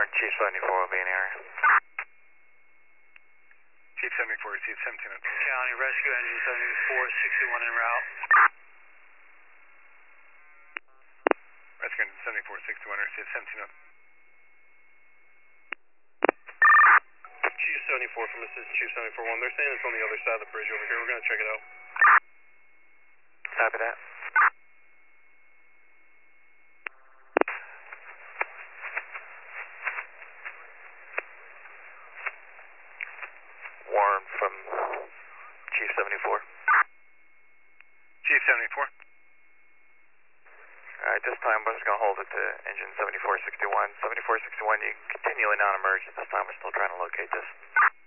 Chief 74 will be in area. Chief 74, receive 17 on. County Rescue Engine 7461 en route. Rescue Engine 7461, receive 17 on. Chief 74 from Assistant Chief 74-1. They're saying it's on the other side of the bridge over here. We're going to check it out. Copy that. Warren from Chief 74. Chief 74. At this time, we're just going to hold it to engine 7461. 7461, you continually non-emerge. At this time, we're still trying to locate this.